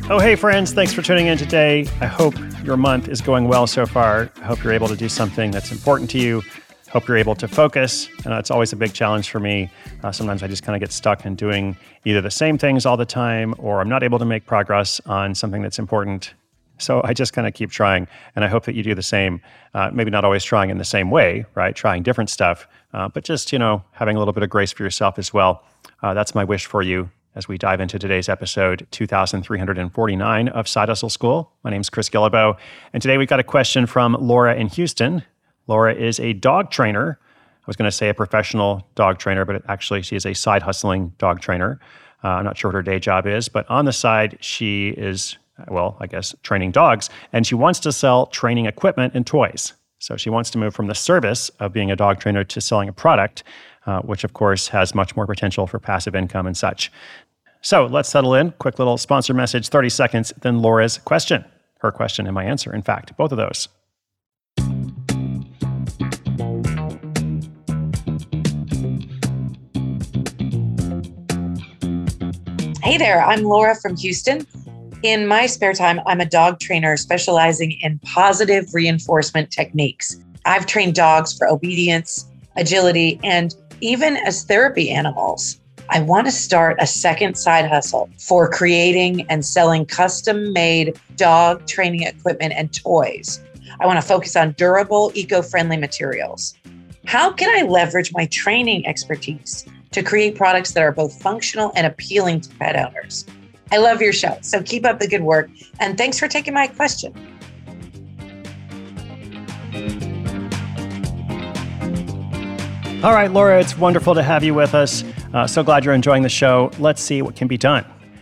Oh, hey, friends. Thanks for tuning in today. I hope your month is going well so far. I hope you're able to do something that's important to you. Hope you're able to focus. And it's always a big challenge for me. Sometimes I just kind of get stuck in doing either the same things all the time, or I'm not able to make progress on something that's important. So I just kind of keep trying. And I hope that you do the same. Maybe not always trying in the same way, right? Trying different stuff, but just, having a little bit of grace for yourself as well. That's my wish for you as we dive into today's episode 2349 of Side Hustle School. My name's Chris Guillebeau, and today we've got a question from Laura in Houston. Laura is a dog trainer. I was going to say a professional dog trainer, but actually she is a side hustling dog trainer. I'm not sure what her day job is, but on the side, she is, training dogs, and she wants to sell training equipment and toys. So she wants to move from the service of being a dog trainer to selling a product, which of course has much more potential for passive income and such. So let's settle in. Quick little sponsor message, 30 seconds, then Laura's question. Her question and my answer, in fact, both of those. Hey there, I'm Laura from Houston. In my spare time, I'm a dog trainer specializing in positive reinforcement techniques. I've trained dogs for obedience, agility, and even as therapy animals. I want to start a second side hustle for creating and selling custom-made dog training equipment and toys. I want to focus on durable, eco-friendly materials. How can I leverage my training expertise to create products that are both functional and appealing to pet owners? I love your show, so keep up the good work, and thanks for taking my question. All right, Laura, it's wonderful to have you with us. So glad you're enjoying the show. Let's see what can be done.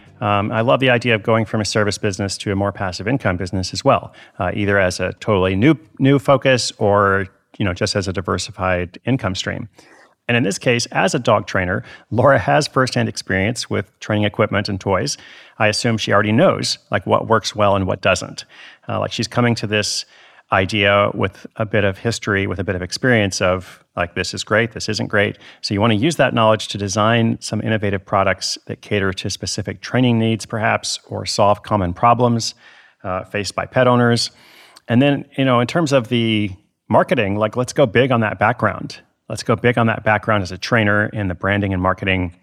I love the idea of going from a service business to a more passive income business as well, either as a totally new focus or just as a diversified income stream. And in this case, as a dog trainer, Laura has firsthand experience with training equipment and toys. I assume she already knows what works well and what doesn't. She's coming to this idea with a bit of history, with a bit of experience of this is great, this isn't great. So you want to use that knowledge to design some innovative products that cater to specific training needs perhaps, or solve common problems faced by pet owners. And then, in terms of the marketing, let's go big on that background. Let's go big on that background as a trainer in the branding and marketing.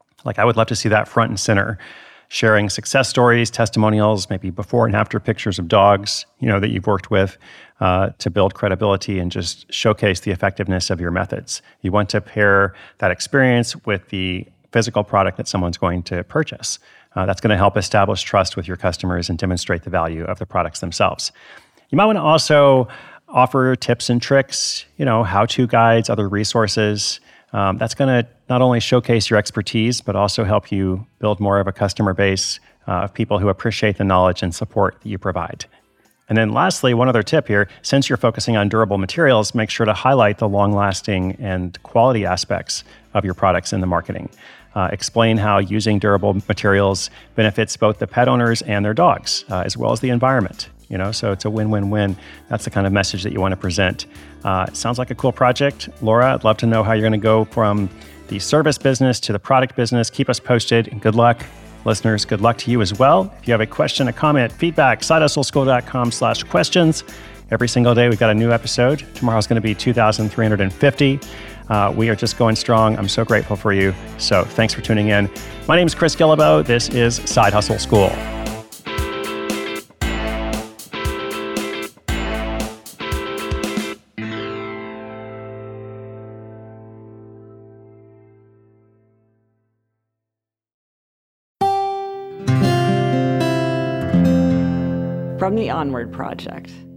I would love to see that front and center, sharing success stories, testimonials, maybe before and after pictures of dogs, that you've worked with to build credibility and just showcase the effectiveness of your methods. You want to pair that experience with the physical product that someone's going to purchase. That's going to help establish trust with your customers and demonstrate the value of the products themselves. You might want to also offer tips and tricks, how-to guides, other resources. That's going to not only showcase your expertise, but also help you build more of a customer base of people who appreciate the knowledge and support that you provide. And then lastly, one other tip here, since you're focusing on durable materials, make sure to highlight the long-lasting and quality aspects of your products in the marketing. Explain how using durable materials benefits both the pet owners and their dogs, as well as the environment. So it's a win-win-win. That's the kind of message that you want to present. It sounds like a cool project. Laura, I'd love to know how you're going to go from the service business to the product business. Keep us posted, and good luck. Listeners, good luck to you as well. If you have a question, a comment, feedback, sidehustleschool.com/questions. Every single day, we've got a new episode. Tomorrow's going to be 2350. We are just going strong. I'm so grateful for you. So thanks for tuning in. My name is Chris Guillebeau. This is Side Hustle School. From the Onward Project.